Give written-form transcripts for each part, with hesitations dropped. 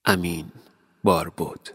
امین باربد.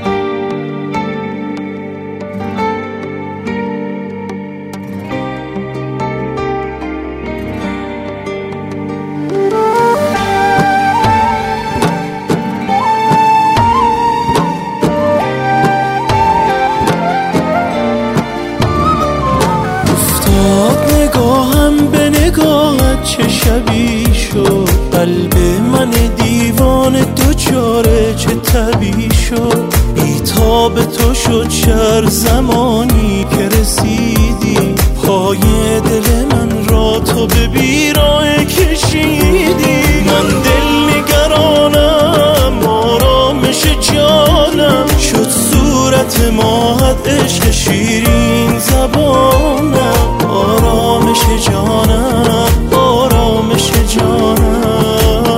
نگاهم به نگاهت چه شبی شد، قلب من دیوانه دوچاره چه طبیعی شد. بی‌تاب تو شد شهر زمانی که رسیدی، پای دل من را تو به بیراه کشیدی. من دل نگرانم، آرامش جانم شد صورت ماهت، عشق شیرین زبانم، آرامش جانم، آرامش جانم.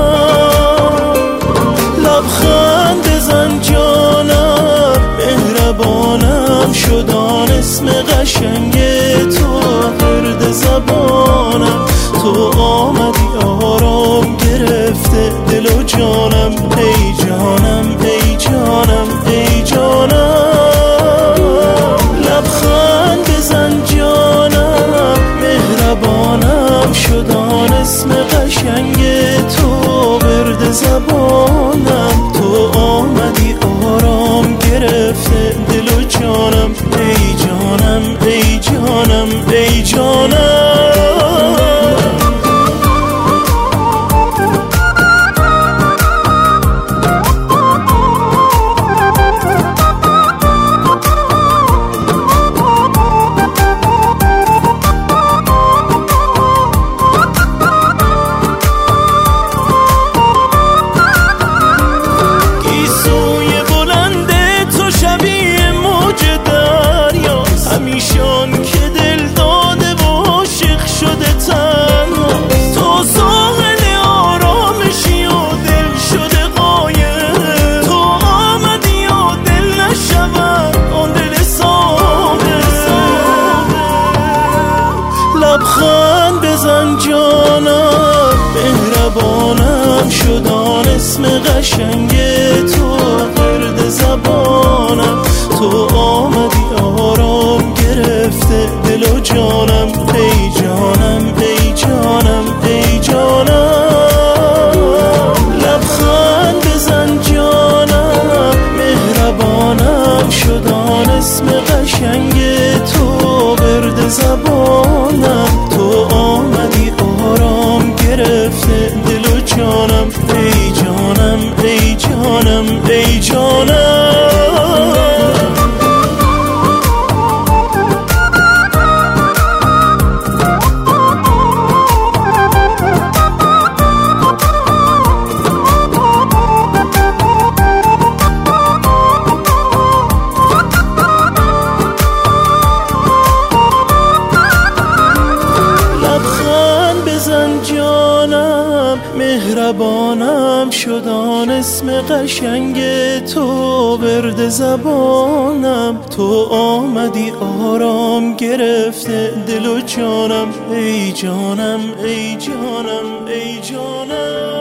لبخند بزن جانم، مهربانم شدان اسم قشنگ تو ورد زبانم. تو آمدی آرام گرفته دل و جانم، ای جانم ای جانم ای جانم. لبخند بزن جانم، مهربانم شدان اسم قشنگ تو ورد زبانم. تو آمدی آرام گرفته دل و جانم، ای جانم ای جانم ای جانم. لبخند بزن جانم، مهربانم شدان اسم قشنگ تو ورد زبانم. تو آمدی آرام گرفته دل و جانم، ای جانم ای جانم ای جانم. لبخند بزن جانم، مهربانم شدان اسم قشنگ تو ورد زبانم. تو آمدی آرام گرفته دل و جانم، ای جانم ای جانم ای جانم. مهربانم شدان اسم قشنگ تو ورد زبانم. تو آمدی آرام گرفته دل و جانم، ای جانم ای جانم ای جانم.